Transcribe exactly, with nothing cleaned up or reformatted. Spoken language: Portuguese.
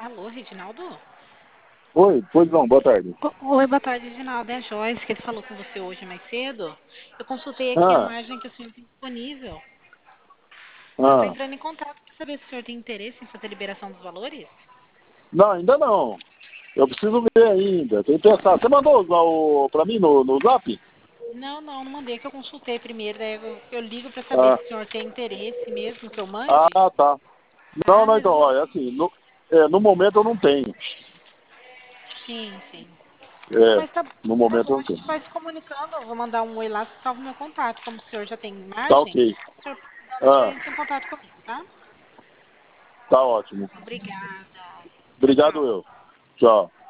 Alô, Reginaldo? Oi, pois não, boa tarde. O- Oi, boa tarde, Reginaldo. É a Joyce, que ele falou com você hoje mais cedo. Eu consultei aqui a Ah, margem que o senhor tem disponível. Eu estou ah, entrando em contato para saber se o senhor tem interesse em fazer a liberação dos valores. não, ainda não. Eu preciso ver ainda, tem que pensar. Você mandou o, pra mim no, no zap? Não, não, não mandei, que eu consultei primeiro. Daí eu, eu ligo para saber Ah, se o senhor tem interesse mesmo que eu mande. ah, tá. Não, Tá, não, mas então, não. olha, assim, no, é, no momento eu não tenho. Sim, sim. É, Mas tá, no tá momento bom, eu não a tenho. gente vai se comunicando. Eu vou mandar um oi lá, você salva o meu contato. Como o senhor já tem Tá margem, ok. se o senhor precisando, o senhor Ah, entra em contato comigo, tá? tá ótimo. Obrigada. Tchau, Obrigado tchau. eu. Tchau.